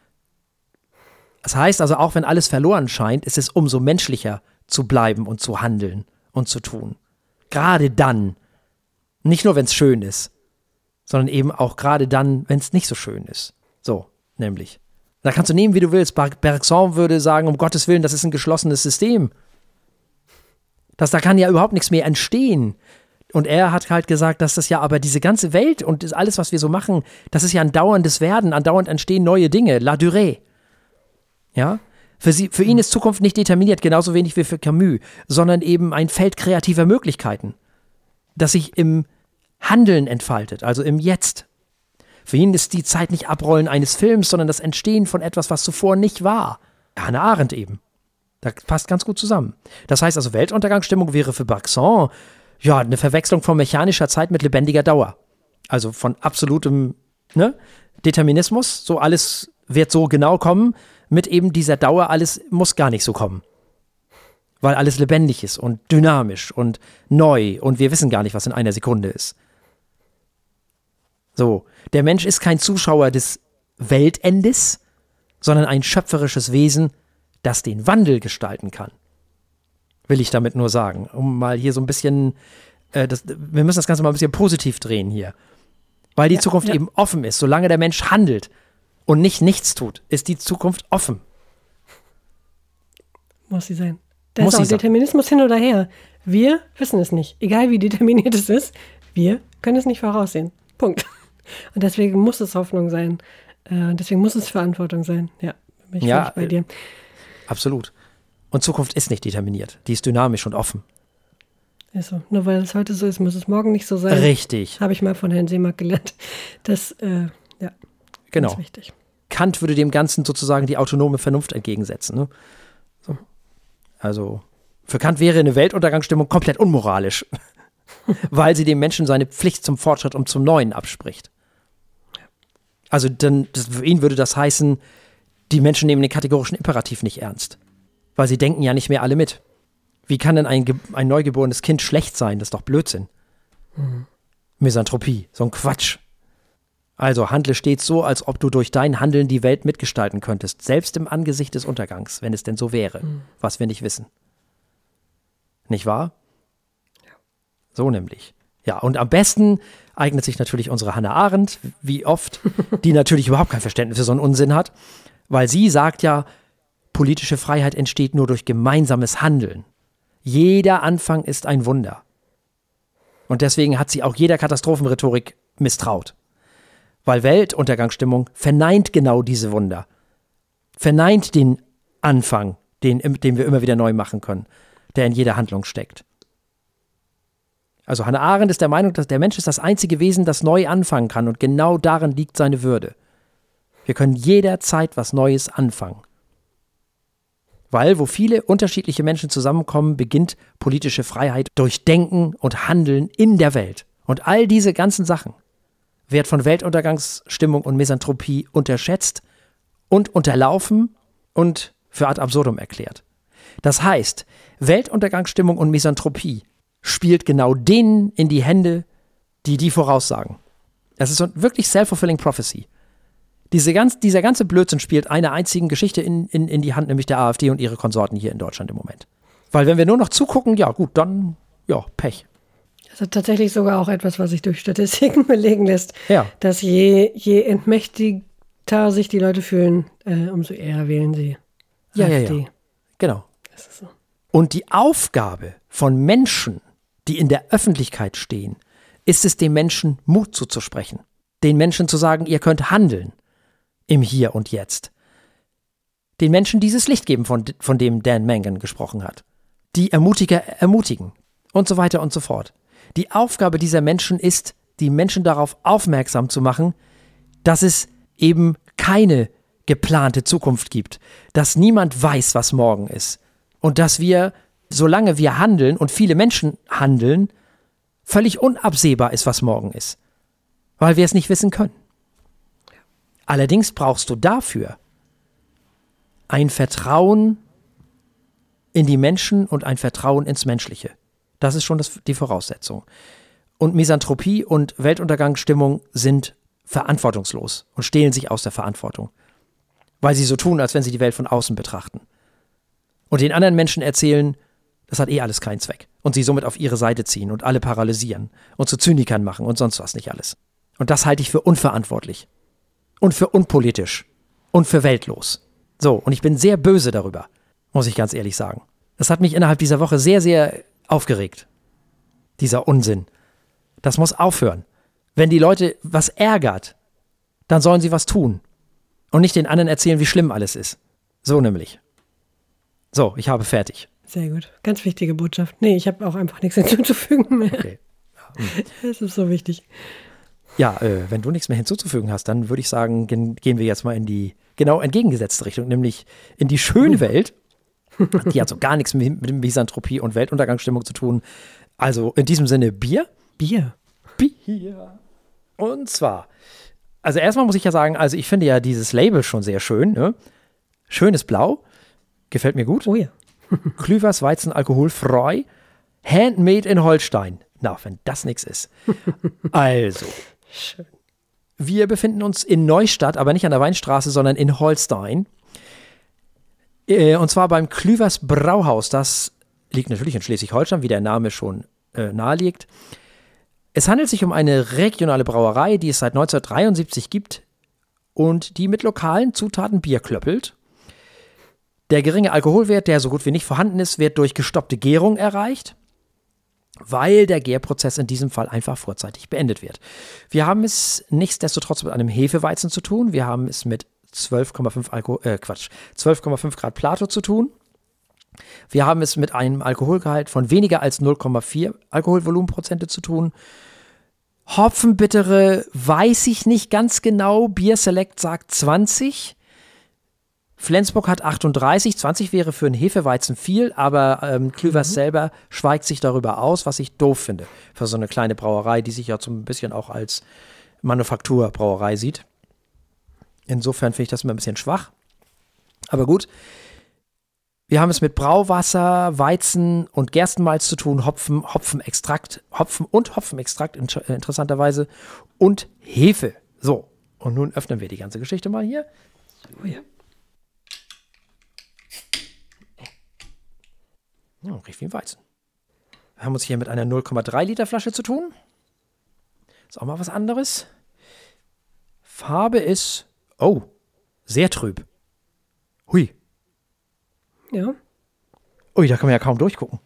Das heißt also, auch wenn alles verloren scheint, ist es umso menschlicher zu bleiben und zu handeln und zu tun. Gerade dann. Nicht nur, wenn es schön ist, sondern eben auch gerade dann, wenn es nicht so schön ist. So, nämlich. Da kannst du nehmen, wie du willst. Bergson würde sagen, um Gottes Willen, das ist ein geschlossenes System. Da kann ja überhaupt nichts mehr entstehen. Und er hat halt gesagt, dass das ja aber diese ganze Welt und alles, was wir so machen, das ist ja ein dauerndes Werden, andauernd entstehen neue Dinge, la durée. Ja? Für ihn ist Zukunft nicht determiniert, genauso wenig wie für Camus, sondern eben ein Feld kreativer Möglichkeiten, das sich im Handeln entfaltet, also im Jetzt. Für ihn ist die Zeit nicht Abrollen eines Films, sondern das Entstehen von etwas, was zuvor nicht war. Hannah Arendt eben. Das passt ganz gut zusammen. Das heißt also, Weltuntergangsstimmung wäre für Bergson ja, eine Verwechslung von mechanischer Zeit mit lebendiger Dauer. Also von absolutem Determinismus, so alles wird so genau kommen, mit eben dieser Dauer, alles muss gar nicht so kommen. Weil alles lebendig ist und dynamisch und neu und wir wissen gar nicht, was in einer Sekunde ist. So, der Mensch ist kein Zuschauer des Weltendes, sondern ein schöpferisches Wesen, das den Wandel gestalten kann. Will ich damit nur sagen, um mal hier so ein bisschen, wir müssen das Ganze mal ein bisschen positiv drehen hier. Weil die Zukunft eben offen ist. Solange der Mensch handelt und nicht nichts tut, ist die Zukunft offen. Muss sie sein. Da ist auch Determinismus hin oder her. Wir wissen es nicht. Egal wie determiniert es ist, wir können es nicht voraussehen. Punkt. Und deswegen muss es Hoffnung sein. Deswegen muss es Verantwortung sein. Ja, bin ich völlig bei dir. Absolut. Und Zukunft ist nicht determiniert. Die ist dynamisch und offen. Ist so. Nur weil es heute so ist, muss es morgen nicht so sein. Richtig. Habe ich mal von Herrn Seemark gelernt. Das, genau. ist wichtig. Kant würde dem Ganzen sozusagen die autonome Vernunft entgegensetzen. Ne? So. Also für Kant wäre eine Weltuntergangsstimmung komplett unmoralisch, weil sie dem Menschen seine Pflicht zum Fortschritt und zum Neuen abspricht. Also für ihn würde das heißen, die Menschen nehmen den kategorischen Imperativ nicht ernst, weil sie denken ja nicht mehr alle mit. Wie kann denn ein neugeborenes Kind schlecht sein? Das ist doch Blödsinn. Misanthropie, so ein Quatsch. Also handle stets so, als ob du durch dein Handeln die Welt mitgestalten könntest, selbst im Angesicht des Untergangs, wenn es denn so wäre, was wir nicht wissen. Nicht wahr? Ja. So nämlich. Ja, und am besten eignet sich natürlich unsere Hannah Arendt, wie oft, die natürlich überhaupt kein Verständnis für so einen Unsinn hat, weil sie sagt ja, politische Freiheit entsteht nur durch gemeinsames Handeln. Jeder Anfang ist ein Wunder. Und deswegen hat sie auch jeder Katastrophenrhetorik misstraut. Weil Weltuntergangsstimmung verneint genau diese Wunder. Verneint den Anfang, den wir immer wieder neu machen können, der in jeder Handlung steckt. Also Hannah Arendt ist der Meinung, dass der Mensch ist das einzige Wesen, das neu anfangen kann und genau darin liegt seine Würde. Wir können jederzeit was Neues anfangen. Weil, wo viele unterschiedliche Menschen zusammenkommen, beginnt politische Freiheit durch Denken und Handeln in der Welt. Und all diese ganzen Sachen wird von Weltuntergangsstimmung und Misanthropie unterschätzt und unterlaufen und für ad absurdum erklärt. Das heißt, Weltuntergangsstimmung und Misanthropie spielt genau denen in die Hände, die voraussagen. Das ist so wirklich self-fulfilling prophecy. Dieser ganze Blödsinn spielt einer einzigen Geschichte in die Hand, nämlich der AfD und ihre Konsorten hier in Deutschland im Moment. Weil wenn wir nur noch zugucken, ja gut, dann, ja, Pech. Das ist tatsächlich sogar auch etwas, was sich durch Statistiken belegen lässt, dass je entmächtigter sich die Leute fühlen, umso eher wählen sie AfD. Ja. Genau. Das ist so. Und die Aufgabe von Menschen, die in der Öffentlichkeit stehen, ist es, den Menschen Mut zuzusprechen. Den Menschen zu sagen, ihr könnt handeln im Hier und Jetzt. Den Menschen dieses Licht geben, von dem Dan Mangan gesprochen hat. Die Ermutiger ermutigen und so weiter und so fort. Die Aufgabe dieser Menschen ist, die Menschen darauf aufmerksam zu machen, dass es eben keine geplante Zukunft gibt, dass niemand weiß, was morgen ist und dass wir, solange wir handeln und viele Menschen handeln, völlig unabsehbar ist, was morgen ist, weil wir es nicht wissen können. Allerdings brauchst du dafür ein Vertrauen in die Menschen und ein Vertrauen ins Menschliche. Das ist schon die Voraussetzung. Und Misanthropie und Weltuntergangsstimmung sind verantwortungslos und stehlen sich aus der Verantwortung, weil sie so tun, als wenn sie die Welt von außen betrachten. Und den anderen Menschen erzählen, das hat alles keinen Zweck. Und sie somit auf ihre Seite ziehen und alle paralysieren und zu Zynikern machen und sonst was nicht alles. Und das halte ich für unverantwortlich. Und für unpolitisch. Und für weltlos. So, und ich bin sehr böse darüber, muss ich ganz ehrlich sagen. Das hat mich innerhalb dieser Woche sehr, sehr aufgeregt. Dieser Unsinn. Das muss aufhören. Wenn die Leute was ärgert, dann sollen sie was tun. Und nicht den anderen erzählen, wie schlimm alles ist. So nämlich. So, ich habe fertig. Sehr gut. Ganz wichtige Botschaft. Nee, ich habe auch einfach nichts hinzuzufügen mehr. Okay. Das ist so wichtig. Ja, wenn du nichts mehr hinzuzufügen hast, dann würde ich sagen, gehen wir jetzt mal in die genau entgegengesetzte Richtung, nämlich in die schöne Welt. Die hat so gar nichts mit Misanthropie und Weltuntergangsstimmung zu tun. Also in diesem Sinne Bier. Bier. Und zwar, also erstmal muss ich ja sagen, also ich finde ja dieses Label schon sehr schön. Ne? Schönes Blau. Gefällt mir gut. Oh ja. Klüvers Weizen alkoholfrei. Handmade in Holstein. Na, wenn das nichts ist. Also. Schön. Wir befinden uns in Neustadt, aber nicht an der Weinstraße, sondern in Holstein. Und zwar beim Klüvers Brauhaus. Das liegt natürlich in Schleswig-Holstein, wie der Name schon nahelegt. Es handelt sich um eine regionale Brauerei, die es seit 1973 gibt und die mit lokalen Zutaten Bier klöppelt. Der geringe Alkoholwert, der so gut wie nicht vorhanden ist, wird durch gestoppte Gärung erreicht. weil der Gärprozess in diesem Fall einfach vorzeitig beendet wird. Wir haben es nichtsdestotrotz mit einem Hefeweizen zu tun. Wir haben es mit 12,5 Grad Plato zu tun. Wir haben es mit einem Alkoholgehalt von weniger als 0,4 Alkoholvolumenprozente zu tun. Hopfenbittere weiß ich nicht ganz genau. Beer Select sagt 20. Flensburg hat 38. 20 wäre für einen Hefeweizen viel, aber Klüvers selber schweigt sich darüber aus, was ich doof finde. Für so eine kleine Brauerei, die sich ja so ein bisschen auch als Manufakturbrauerei sieht. Insofern finde ich das immer ein bisschen schwach. Aber gut. Wir haben es mit Brauwasser, Weizen und Gerstenmalz zu tun, Hopfen und Hopfenextrakt interessanterweise und Hefe. So, und nun öffnen wir die ganze Geschichte mal hier. Oh ja. Riecht wie ein Weizen. Wir haben uns hier mit einer 0,3 Liter Flasche zu tun. Ist auch mal was anderes. Farbe ist, sehr trüb. Hui. Ja. Ui, da kann man ja kaum durchgucken.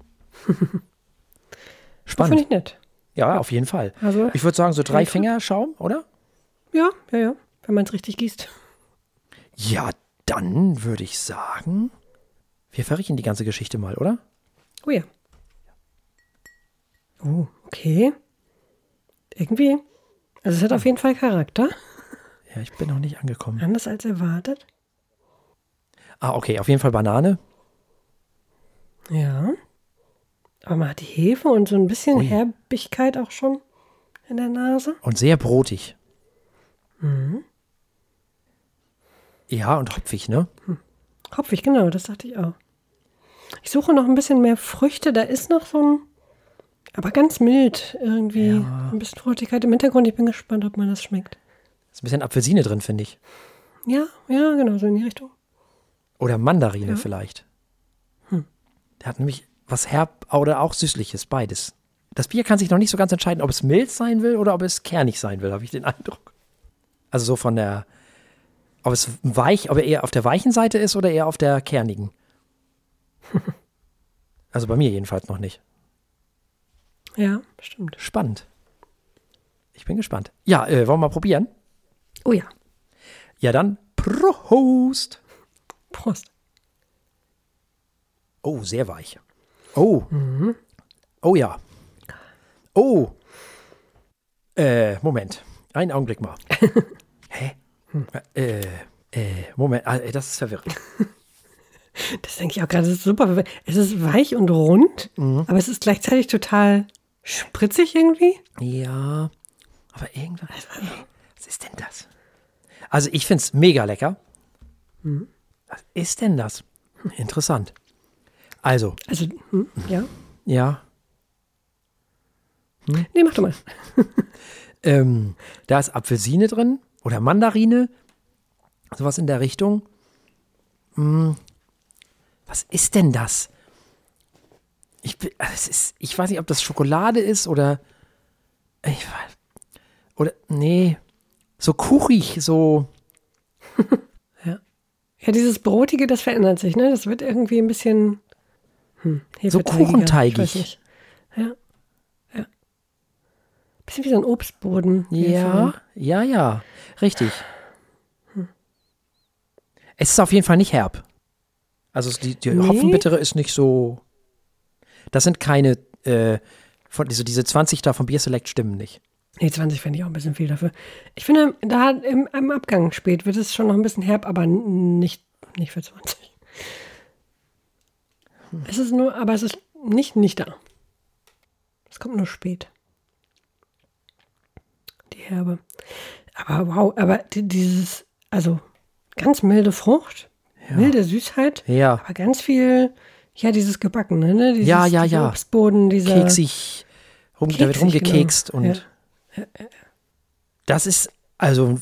Spannend. Finde ich nett. Ja, auf jeden Fall. Also, ich würde sagen, so 3 Finger Schaum, oder? Ja, wenn man es richtig gießt. Ja, dann würde ich sagen, wir verriechen die ganze Geschichte mal, oder? Oh ja. Oh, okay. Irgendwie, also es hat auf jeden Fall Charakter. Ja, ich bin noch nicht angekommen. Anders als erwartet. Okay, auf jeden Fall Banane. Ja. Aber man hat die Hefe und so ein bisschen Herbigkeit auch schon in der Nase. Und sehr brotig. Ja, und hopfig, ne? Hopfig, genau, das dachte ich auch. Ich suche noch ein bisschen mehr Früchte. Da ist noch so ein, aber ganz mild irgendwie. Ja. Ein bisschen Fruchtigkeit im Hintergrund. Ich bin gespannt, ob man das schmeckt. Ist ein bisschen Apfelsine drin, finde ich. Ja, genau, so in die Richtung. Oder Mandarine vielleicht. Der hat nämlich was herb oder auch süßliches, beides. Das Bier kann sich noch nicht so ganz entscheiden, ob es mild sein will oder ob es kernig sein will, habe ich den Eindruck. Also so von der, ob er eher auf der weichen Seite ist oder eher auf der kernigen. Also bei mir jedenfalls noch nicht. Ja, stimmt. Spannend. Ich bin gespannt. Ja, wollen wir mal probieren? Oh ja. Ja, dann Prost. Prost. Oh, sehr weich. Oh. Oh ja. Oh. Moment. Einen Augenblick mal. Hä? Moment. Das ist verwirrend. Das denke ich auch gerade. Das ist super. Es ist weich und rund, aber es ist gleichzeitig total spritzig irgendwie. Ja. Aber irgendwas. Was ist denn das? Also ich finde es mega lecker. Was ist denn das? Interessant. Also, ja. Ja. Nee, mach doch mal. Da ist Apfelsine drin oder Mandarine. Sowas in der Richtung. Was ist denn das? Ich weiß nicht, ob das Schokolade ist oder. Nee. So kuchig, so. Ja, dieses Brotige, das verändert sich, ne? Das wird irgendwie ein bisschen So kuchenteigig. Ich weiß nicht. Ja. Bisschen wie so ein Obstboden. Ja. Richtig. Es ist auf jeden Fall nicht herb. Also die Hopfenbittere ist nicht so. Das sind keine. Diese 20 da vom Beer Select stimmen nicht. Nee, 20 fände ich auch ein bisschen viel dafür. Ich finde, da im Abgang spät wird es schon noch ein bisschen herb, aber nicht für 20. Es ist nicht da. Es kommt nur spät. Die Herbe. Aber wow, dieses, also ganz milde Frucht, milde Süßheit, aber ganz viel, dieses Gebackene, ne? Dieser Obstboden, dieser keksig, da wird rumgekekst genau. Und das ist, also,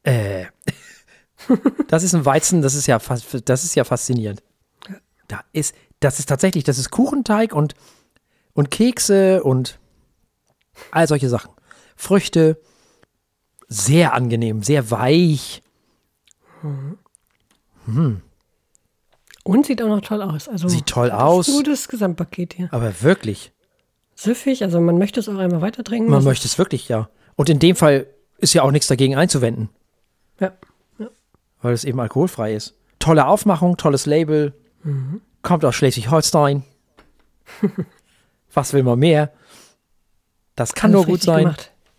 das ist ein Weizen, das ist ja faszinierend. Das ist Kuchenteig und Kekse und all solche Sachen. Früchte, sehr angenehm, sehr weich. Und sieht auch noch toll aus. Also, sieht toll aus. Ein gutes Gesamtpaket hier. Aber wirklich. süffig, also man möchte es auch einmal weiter trinken. Man möchte es wirklich, ja. Und in dem Fall ist ja auch nichts dagegen einzuwenden. Ja. Weil es eben alkoholfrei ist. Tolle Aufmachung, tolles Label. Kommt aus Schleswig-Holstein. Was will man mehr? Das kann Alles nur gut richtig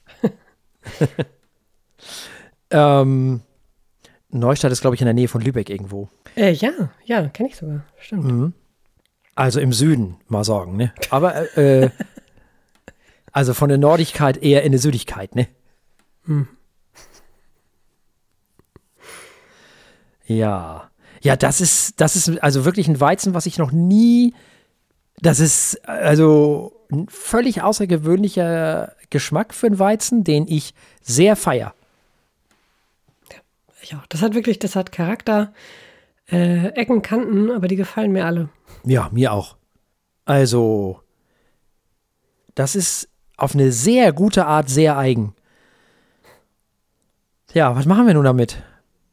sein. Neustadt ist, glaube ich, in der Nähe von Lübeck irgendwo. Ja, kenne ich sogar. Stimmt. Also im Süden, mal sagen, ne? Aber, also von der Nordigkeit eher in der Südigkeit, ne? Ja. Ja, das ist also wirklich ein Weizen, was ich noch nie, das ist also ein völlig außergewöhnlicher Geschmack für einen Weizen, den ich sehr feiere. Ja, das hat Charakter, Ecken, Kanten, aber die gefallen mir alle. Ja, mir auch. Also, das ist auf eine sehr gute Art sehr eigen. Ja, was machen wir nun damit?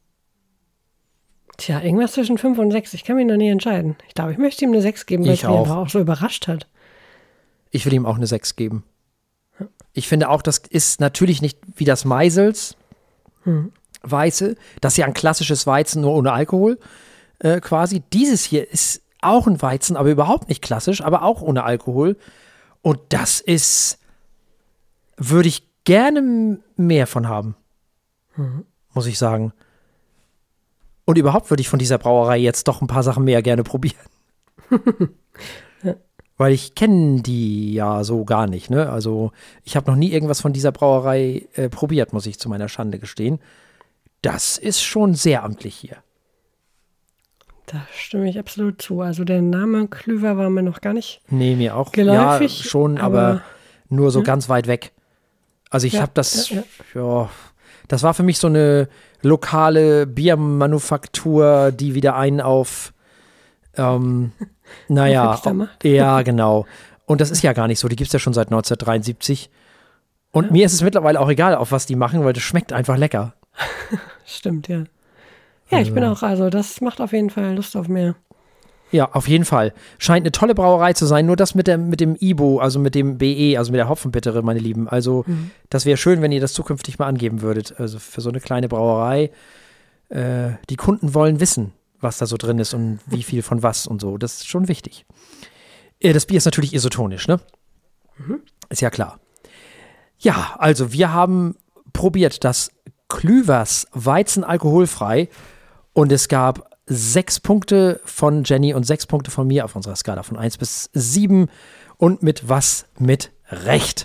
Tja, irgendwas zwischen 5 und 6. Ich kann mich noch nie entscheiden. Ich glaube, ich möchte ihm eine 6 geben, weil es mich einfach auch so überrascht hat. Ich will ihm auch eine 6 geben. Ich finde auch, das ist natürlich nicht wie das Meisels Weiße. Das ist ja ein klassisches Weizen, nur ohne Alkohol quasi. Dieses hier ist auch ein Weizen, aber überhaupt nicht klassisch, aber auch ohne Alkohol. Und das würde ich gerne mehr von haben, muss ich sagen. Und überhaupt würde ich von dieser Brauerei jetzt doch ein paar Sachen mehr gerne probieren. Weil ich kenne die ja so gar nicht, ne? Also ich habe noch nie irgendwas von dieser Brauerei probiert, muss ich zu meiner Schande gestehen. Das ist schon sehr amtlich hier. Da stimme ich absolut zu. Also der Name Klüver war mir noch gar nicht mir auch. geläufig. Ja, schon, aber nur so ganz weit weg. Also ich habe das, das war für mich so eine lokale Biermanufaktur, die wieder einen auf, ja, genau. Und das ist ja gar nicht so. Die gibt es ja schon seit 1973. Und mir ist es mittlerweile auch egal, auf was die machen, weil das schmeckt einfach lecker. Stimmt, ja. Ja, ich bin auch, also das macht auf jeden Fall Lust auf mehr. Ja, auf jeden Fall. Scheint eine tolle Brauerei zu sein, nur das mit dem IBO, also mit dem BE, also mit der Hopfenbittere, meine Lieben. Also das wäre schön, wenn ihr das zukünftig mal angeben würdet. Also für so eine kleine Brauerei. Die Kunden wollen wissen, was da so drin ist und wie viel von was und so. Das ist schon wichtig. Das Bier ist natürlich isotonisch, ne? Ist ja klar. Ja, also wir haben probiert das Klüvers Weizen alkoholfrei und es gab 6 Punkte von Jenny und 6 Punkte von mir auf unserer Skala von 1 bis 7 und mit Recht.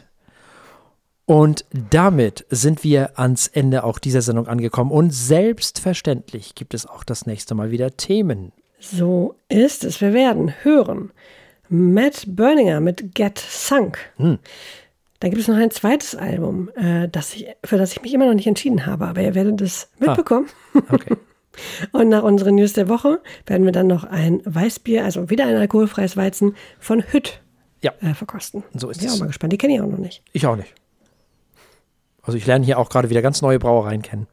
Und damit sind wir ans Ende auch dieser Sendung angekommen und selbstverständlich gibt es auch das nächste Mal wieder Themen. So ist es. Wir werden hören Matt Berninger mit Get Sunk. Dann gibt es noch ein zweites Album, für das ich mich immer noch nicht entschieden habe, aber ihr werdet es mitbekommen. Okay. Und nach unseren News der Woche werden wir dann noch ein Weißbier, also wieder ein alkoholfreies Weizen von Hütt verkosten. So ist es. Ich bin auch mal gespannt, die kenne ich auch noch nicht. Ich auch nicht. Also ich lerne hier auch gerade wieder ganz neue Brauereien kennen.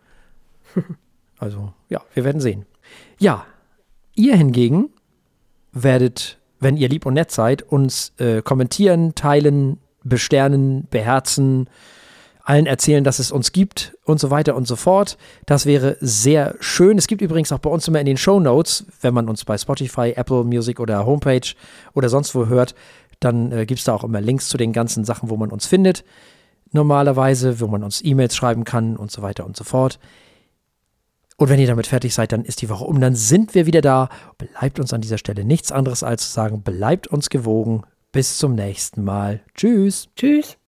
Also ja, wir werden sehen. Ja, ihr hingegen werdet, wenn ihr lieb und nett seid, uns kommentieren, teilen, besternen, beherzen, allen erzählen, dass es uns gibt und so weiter und so fort. Das wäre sehr schön. Es gibt übrigens auch bei uns immer in den Shownotes, wenn man uns bei Spotify, Apple Music oder Homepage oder sonst wo hört, dann gibt es da auch immer Links zu den ganzen Sachen, wo man uns findet. Normalerweise, wo man uns E-Mails schreiben kann und so weiter und so fort. Und wenn ihr damit fertig seid, dann ist die Woche um, dann sind wir wieder da. Bleibt uns an dieser Stelle nichts anderes als zu sagen, bleibt uns gewogen. Bis zum nächsten Mal. Tschüss. Tschüss.